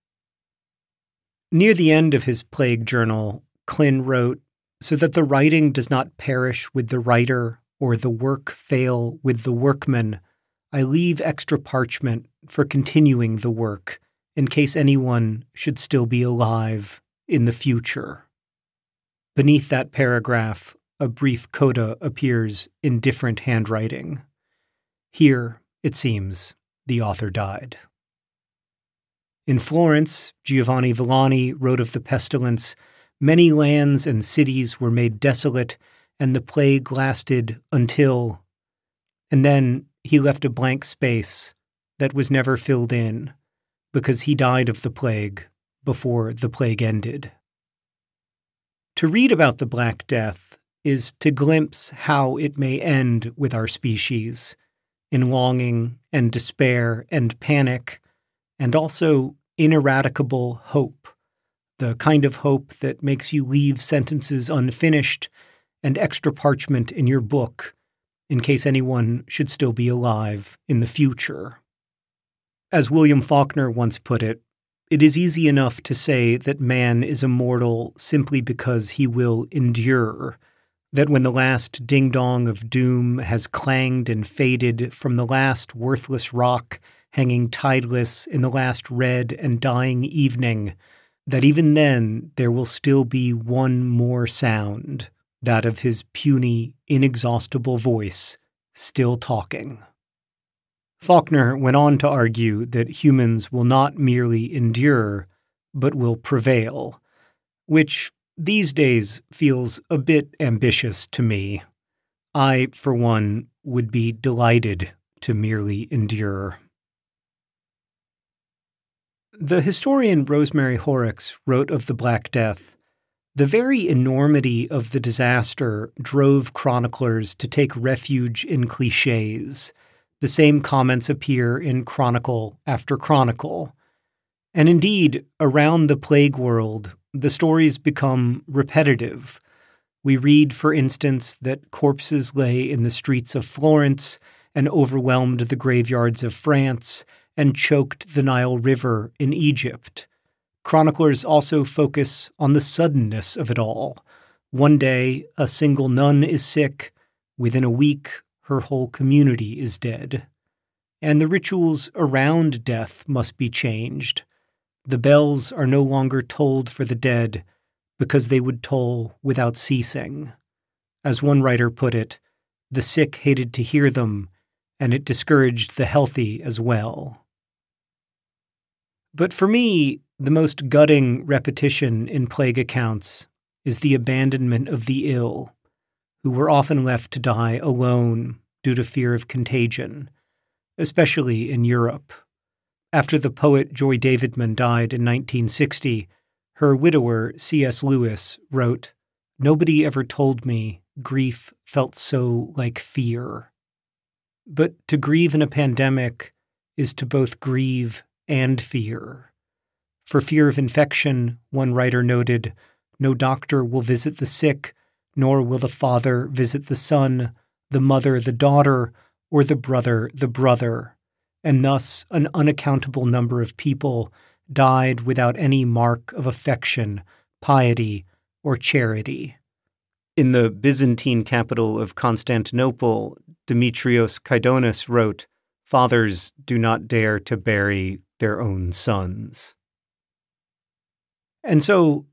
Near the end of his plague journal, Klyn wrote, "So that the writing does not perish with the writer or the work fail with the workman, I leave extra parchment for continuing the work in case anyone should still be alive in the future." Beneath that paragraph, a brief coda appears in different handwriting. Here, it seems, the author died. In Florence, Giovanni Villani wrote of the pestilence, "Many lands and cities were made desolate, and the plague lasted until..." And then he left a blank space that was never filled in, because he died of the plague before the plague ended. To read about the Black Death is to glimpse how it may end with our species, in longing and despair and panic, and also ineradicable hope, the kind of hope that makes you leave sentences unfinished and extra parchment in your book in case anyone should still be alive in the future. As William Faulkner once put it, it is easy enough to say that man is immortal simply because he will endure, that when the last ding-dong of doom has clanged and faded from the last worthless rock hanging tideless in the last red and dying evening, that even then there will still be one more sound, that of his puny, inexhaustible voice, still talking. Faulkner went on to argue that humans will not merely endure, but will prevail, which these days feels a bit ambitious to me. I, for one, would be delighted to merely endure. The historian Rosemary Horrocks wrote of the Black Death, "The very enormity of the disaster drove chroniclers to take refuge in cliches. The same comments appear in chronicle after chronicle. And indeed, around the plague world, the stories become repetitive. We read, for instance, that corpses lay in the streets of Florence and overwhelmed the graveyards of France and choked the Nile River in Egypt. Chroniclers also focus on the suddenness of it all. One day, a single nun is sick. Within a week, her whole community is dead. And the rituals around death must be changed. The bells are no longer tolled for the dead because they would toll without ceasing. As one writer put it, the sick hated to hear them, and it discouraged the healthy as well." But for me, the most gutting repetition in plague accounts is the abandonment of the ill, who were often left to die alone due to fear of contagion, especially in Europe. After the poet Joy Davidman died in 1960, her widower, C.S. Lewis, wrote, "Nobody ever told me grief felt so like fear." But to grieve in a pandemic is to both grieve and fear. For fear of infection, one writer noted, "No doctor will visit the sick, nor will the father visit the son, the mother the daughter, or the brother the brother." And thus an unaccountable number of people died without any mark of affection, piety, or charity. In the Byzantine capital of Constantinople, Demetrios Kydonis wrote, "Fathers do not dare to bury their own sons." And so,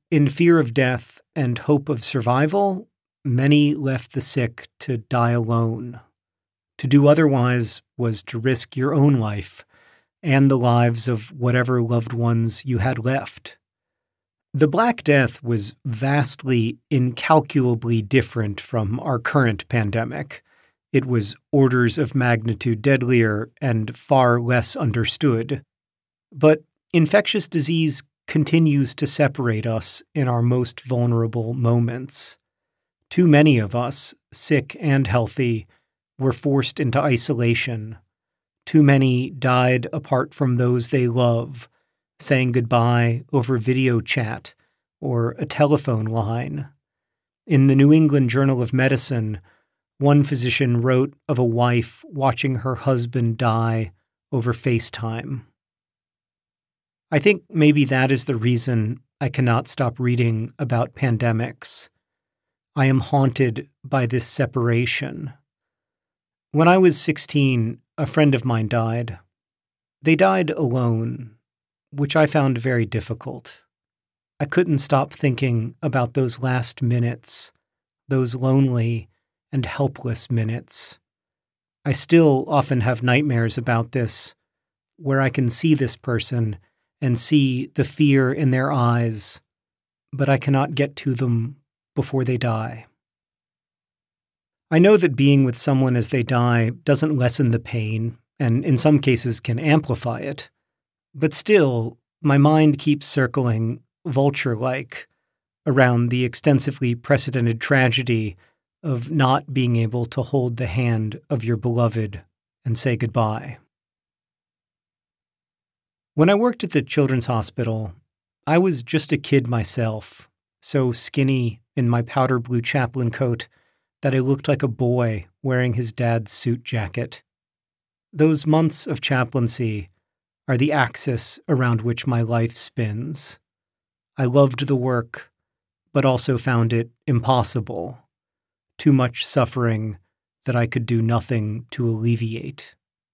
in fear of death and hope of survival, many left the sick to die alone. To do otherwise was to risk your own life and the lives of whatever loved ones you had left. The Black Death was vastly, incalculably different from our current pandemic. It was orders of magnitude deadlier and far less understood. But infectious disease continues to separate us in our most vulnerable moments. Too many of us, sick and healthy, were forced into isolation. Too many died apart from those they love, saying goodbye over video chat or a telephone line. In the New England Journal of Medicine, one physician wrote of a wife watching her husband die over FaceTime. I think maybe that is the reason I cannot stop reading about pandemics. I am haunted by this separation. When I was 16, a friend of mine died. They died alone, which I found very difficult. I couldn't stop thinking about those last minutes, those lonely and helpless minutes. I still often have nightmares about this, where I can see this person and see the fear in their eyes, but I cannot get to them before they die. I know that being with someone as they die doesn't lessen the pain, and in some cases can amplify it. But still, my mind keeps circling, vulture-like, around the extensively precedented tragedy of not being able to hold the hand of your beloved and say goodbye. When I worked at the Children's Hospital, I was just a kid myself, so skinny in my powder blue chaplain coat that I looked like a boy wearing his dad's suit jacket. Those months of chaplaincy are the axis around which my life spins. I loved the work, but also found it impossible. Too much suffering that I could do nothing to alleviate.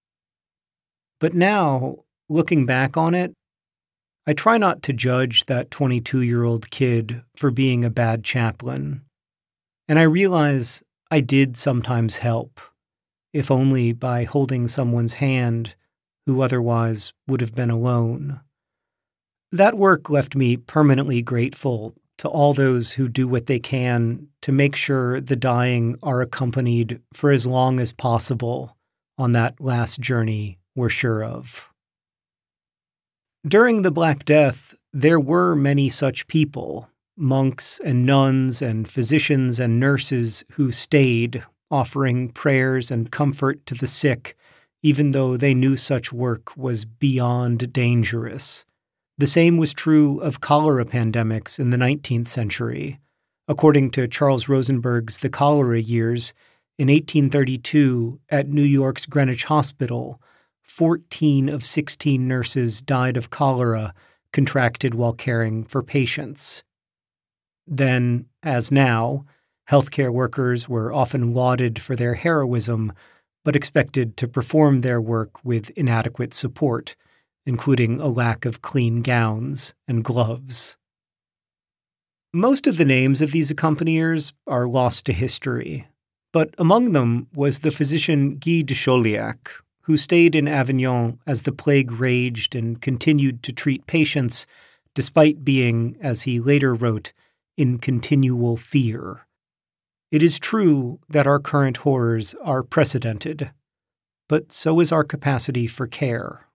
But now, looking back on it, I try not to judge that 22-year-old kid for being a bad chaplain. And I realize I did sometimes help, if only by holding someone's hand who otherwise would have been alone. That work left me permanently grateful to all those who do what they can to make sure the dying are accompanied for as long as possible on that last journey we're sure of. During the Black Death, there were many such people, monks and nuns and physicians and nurses who stayed, offering prayers and comfort to the sick, even though they knew such work was beyond dangerous. The same was true of cholera pandemics in the 19th century. According to Charles Rosenberg's The Cholera Years, in 1832, at New York's Greenwich Hospital, 14 of 16 nurses died of cholera contracted while caring for patients. Then, as now, healthcare workers were often lauded for their heroism, but expected to perform their work with inadequate support, including a lack of clean gowns and gloves. Most of the names of these accompaniers are lost to history, but among them was the physician Guy de Chauliac, who stayed in Avignon as the plague raged and continued to treat patients despite being, as he later wrote, in continual fear. It is true that our current horrors are precedented, but so is our capacity for care.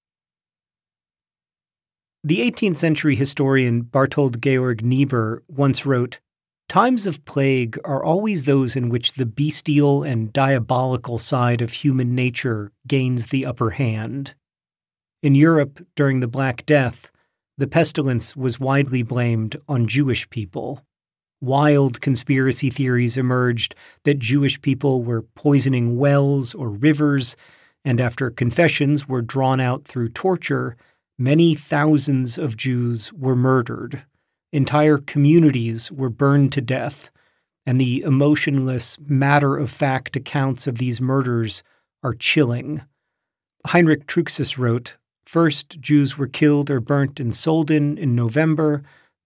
The 18th century historian Barthold Georg Niebuhr once wrote, "Times of plague are always those in which the bestial and diabolical side of human nature gains the upper hand." In Europe during the Black Death, the pestilence was widely blamed on Jewish people. Wild conspiracy theories emerged that Jewish people were poisoning wells or rivers, and after confessions were drawn out through torture, many thousands of Jews were murdered. Entire communities were burned to death, and the emotionless, matter-of-fact accounts of these murders are chilling. Heinrich Truchsess wrote, "First, Jews were killed or burnt in Soldin in November,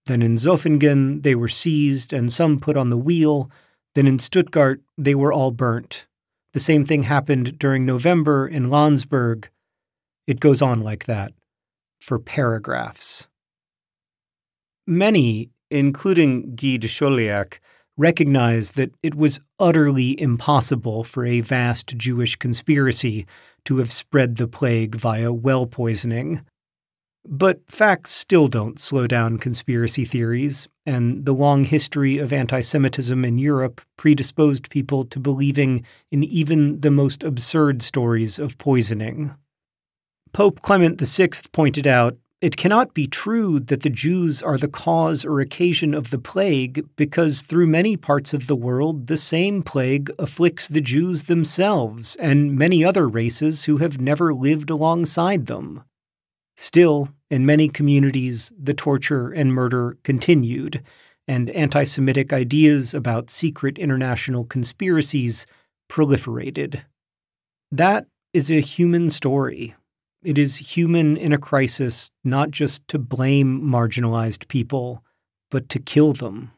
Then in Zofingen, they were seized and some put on the wheel. Then in Stuttgart, they were all burnt. The same thing happened during November in Landsberg. It goes on like that, for paragraphs. Many, including Guy de Chauliac, recognize that it was utterly impossible for a vast Jewish conspiracy to have spread the plague via well poisoning. But facts still don't slow down conspiracy theories, and the long history of anti-Semitism in Europe predisposed people to believing in even the most absurd stories of poisoning. Pope Clement VI pointed out, "It cannot be true that the Jews are the cause or occasion of the plague, because through many parts of the world the same plague afflicts the Jews themselves and many other races who have never lived alongside them." Still, in many communities, the torture and murder continued, and anti-Semitic ideas about secret international conspiracies proliferated. That is a human story. It is human in a crisis not just to blame marginalized people, but to kill them.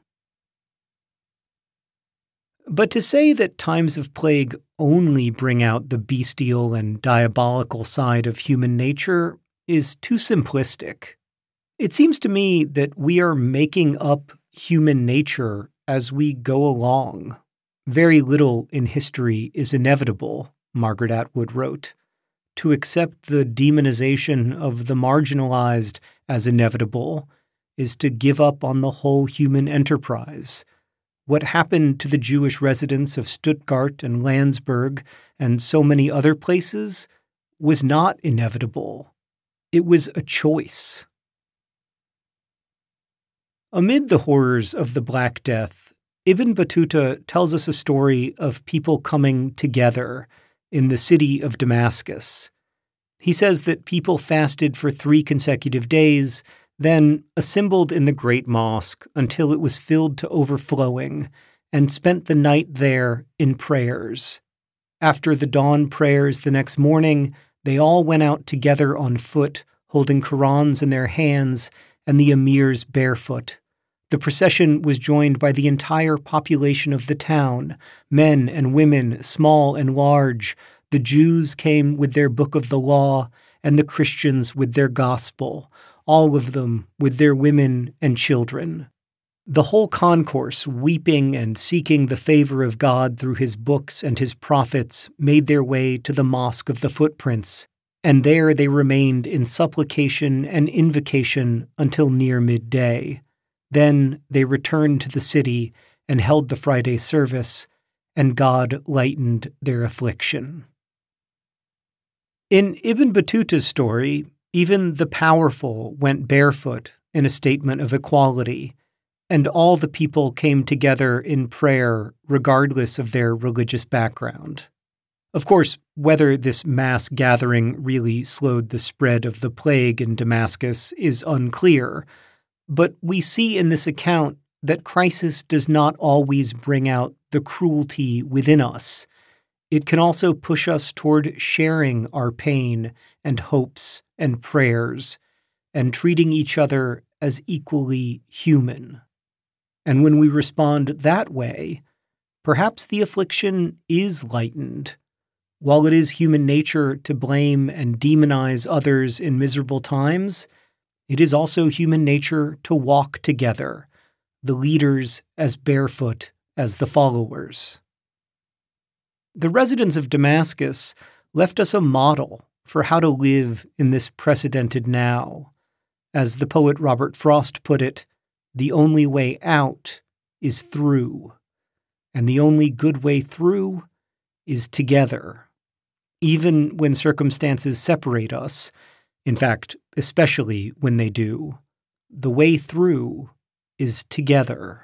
But to say that times of plague only bring out the bestial and diabolical side of human nature is too simplistic. It seems to me that we are making up human nature as we go along. Very little in history is inevitable, Margaret Atwood wrote. To accept the demonization of the marginalized as inevitable is to give up on the whole human enterprise. What happened to the Jewish residents of Stuttgart and Landsberg and so many other places was not inevitable. It was a choice. Amid the horrors of the Black Death, Ibn Battuta tells us a story of people coming together in the city of Damascus. He says that people fasted for 3 consecutive days, then assembled in the Great Mosque until it was filled to overflowing, and spent the night there in prayers. After the dawn prayers the next morning, they all went out together on foot, holding Qurans in their hands, and the emirs barefoot. The procession was joined by the entire population of the town, men and women, small and large. The Jews came with their book of the law, and the Christians with their gospel, all of them with their women and children. The whole concourse, weeping and seeking the favor of God through his books and his prophets, made their way to the Mosque of the Footprints, and there they remained in supplication and invocation until near midday. Then they returned to the city and held the Friday service, and God lightened their affliction. In Ibn Battuta's story, even the powerful went barefoot in a statement of equality, and all the people came together in prayer regardless of their religious background. Of course, whether this mass gathering really slowed the spread of the plague in Damascus is unclear, but we see in this account that crisis does not always bring out the cruelty within us. It can also push us toward sharing our pain and hopes and prayers and treating each other as equally human. And when we respond that way, perhaps the affliction is lightened. While it is human nature to blame and demonize others in miserable times, it is also human nature to walk together, the leaders as barefoot as the followers. The residents of Damascus left us a model for how to live in this precedented now. As the poet Robert Frost put it, the only way out is through, and the only good way through is together. Even when circumstances separate us, in fact, especially when they do, the way through is together.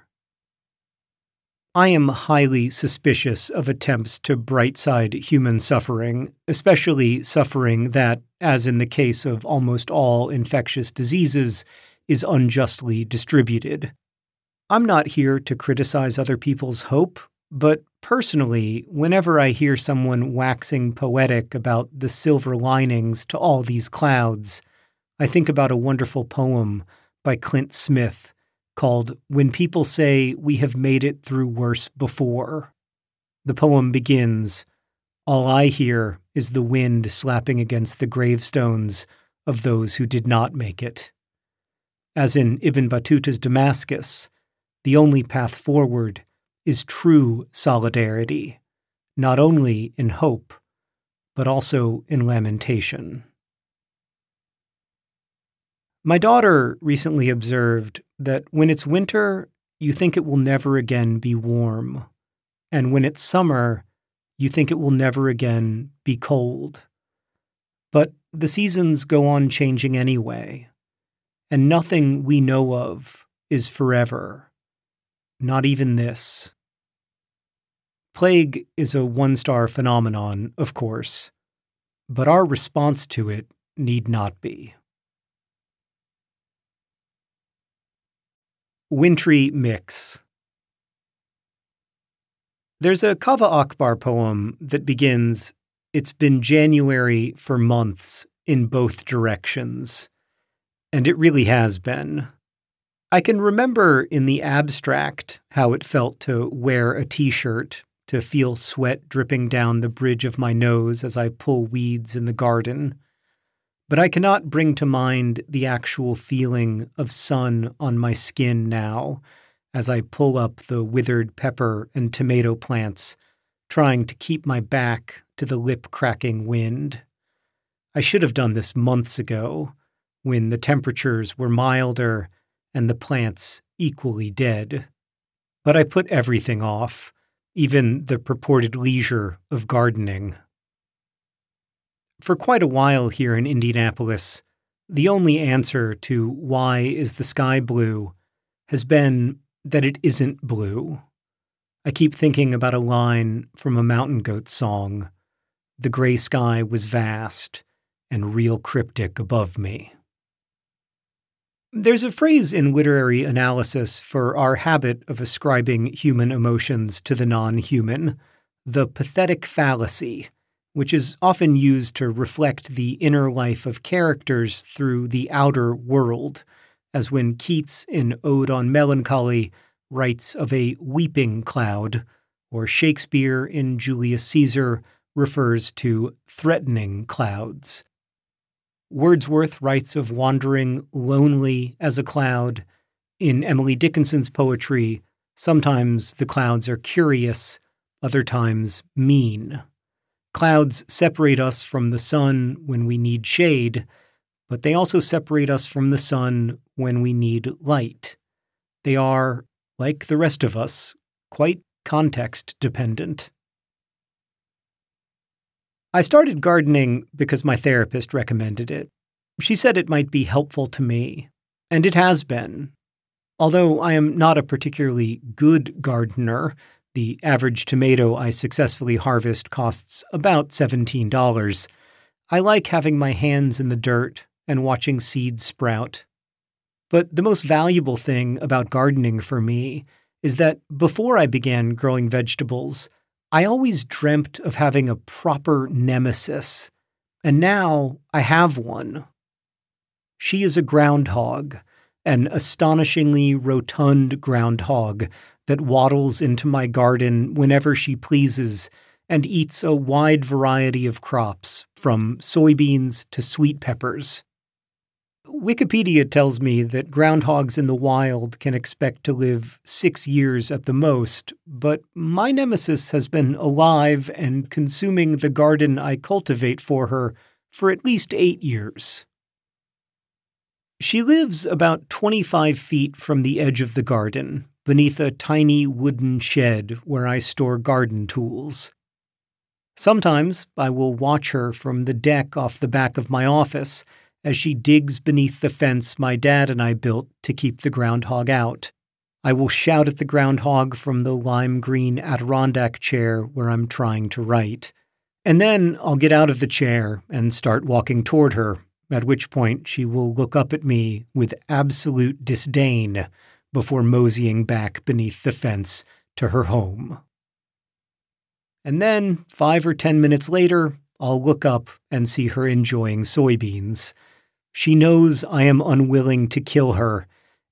I am highly suspicious of attempts to bright-side human suffering, especially suffering that, as in the case of almost all infectious diseases, is unjustly distributed. I'm not here to criticize other people's hope, but personally, whenever I hear someone waxing poetic about the silver linings to all these clouds, I think about a wonderful poem by Clint Smith called When People Say We Have Made It Through Worse Before. The poem begins, "All I hear is the wind slapping against the gravestones of those who did not make it." As in Ibn Battuta's Damascus, the only path forward is true solidarity, not only in hope, but also in lamentation. My daughter recently observed that when it's winter, you think it will never again be warm, and when it's summer, you think it will never again be cold. But the seasons go on changing anyway, and nothing we know of is forever, not even this. Plague is a one-star phenomenon, of course, but our response to it need not be. Wintry Mix. There's a Kaveh Akbar poem that begins, "It's been January for months in both directions." And it really has been. I can remember in the abstract how it felt to wear a t-shirt, to feel sweat dripping down the bridge of my nose as I pull weeds in the garden. But I cannot bring to mind the actual feeling of sun on my skin now as I pull up the withered pepper and tomato plants, trying to keep my back to the lip-cracking wind. I should have done this months ago, when the temperatures were milder and the plants equally dead. But I put everything off, even the purported leisure of gardening. For quite a while here in Indianapolis, the only answer to why is the sky blue has been that it isn't blue. I keep thinking about a line from a Mountain Goat song, "The gray sky was vast and real cryptic above me." There's a phrase in literary analysis for our habit of ascribing human emotions to the non-human, the pathetic fallacy, which is often used to reflect the inner life of characters through the outer world, as when Keats in Ode on Melancholy writes of a weeping cloud, or Shakespeare in Julius Caesar refers to threatening clouds. Wordsworth writes of wandering lonely as a cloud. In Emily Dickinson's poetry, sometimes the clouds are curious, other times mean. Clouds separate us from the sun when we need shade, but they also separate us from the sun when we need light. They are, like the rest of us, quite context-dependent. I started gardening because my therapist recommended it. She said it might be helpful to me, and it has been. Although I am not a particularly good gardener, the average tomato I successfully harvest costs about $17. I like having my hands in the dirt and watching seeds sprout. But the most valuable thing about gardening for me is that before I began growing vegetables, I always dreamt of having a proper nemesis, and now I have one. She is a groundhog, an astonishingly rotund groundhog that waddles into my garden whenever she pleases and eats a wide variety of crops, from soybeans to sweet peppers. Wikipedia tells me that groundhogs in the wild can expect to live 6 years at the most, but my nemesis has been alive and consuming the garden I cultivate for her for at least 8 years. She lives about 25 feet from the edge of the garden, beneath a tiny wooden shed where I store garden tools. Sometimes I will watch her from the deck off the back of my office as she digs beneath the fence my dad and I built to keep the groundhog out. I will shout at the groundhog from the lime green Adirondack chair where I'm trying to write. And then I'll get out of the chair and start walking toward her, at which point she will look up at me with absolute disdain before moseying back beneath the fence to her home. And then, 5 or 10 minutes later, I'll look up and see her enjoying soybeans. She knows I am unwilling to kill her,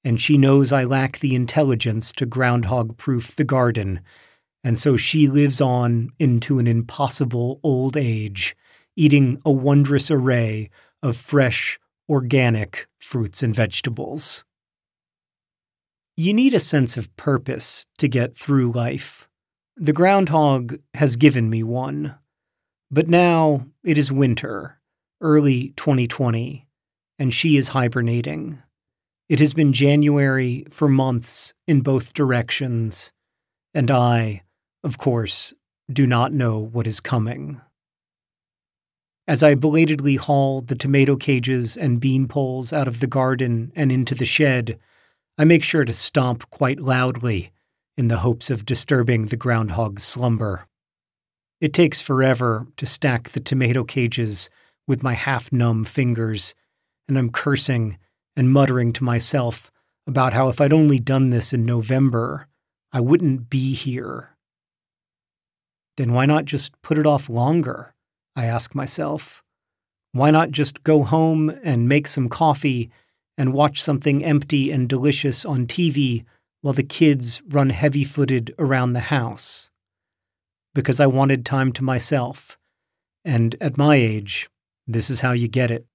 and she knows I lack the intelligence to groundhog-proof the garden, and so she lives on into an impossible old age, eating a wondrous array of fresh, organic fruits and vegetables. You need a sense of purpose to get through life. The groundhog has given me one. But now it is winter, early 2020, and she is hibernating. It has been January for months in both directions, and I, of course, do not know what is coming. As I belatedly haul the tomato cages and bean poles out of the garden and into the shed, I make sure to stomp quite loudly in the hopes of disturbing the groundhog's slumber. It takes forever to stack the tomato cages with my half-numb fingers, and I'm cursing and muttering to myself about how if I'd only done this in November, I wouldn't be here. Then why not just put it off longer? I ask myself. Why not just go home and make some coffee and watch something empty and delicious on TV while the kids run heavy-footed around the house? Because I wanted time to myself, and at my age, this is how you get it.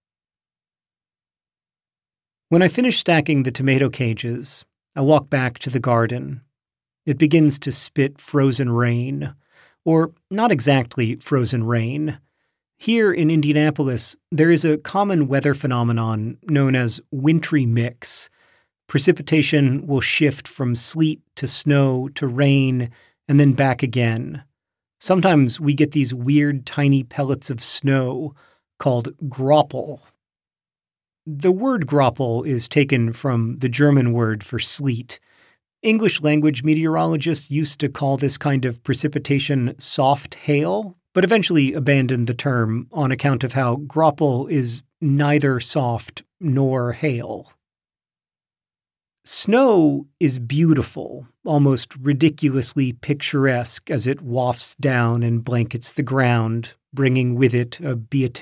When I finish stacking the tomato cages, I walk back to the garden. It begins to spit frozen rain, or not exactly frozen rain. Here in Indianapolis, there is a common weather phenomenon known as wintry mix. Precipitation will shift from sleet to snow to rain and then back again. Sometimes we get these weird tiny pellets of snow called Graupel. The word Graupel is taken from the German word for sleet. English language meteorologists used to call this kind of precipitation soft hail, but eventually abandoned the term on account of how Graupel is neither soft nor hail. Snow is beautiful, almost ridiculously picturesque as it wafts down and blankets the ground, bringing with it a beatific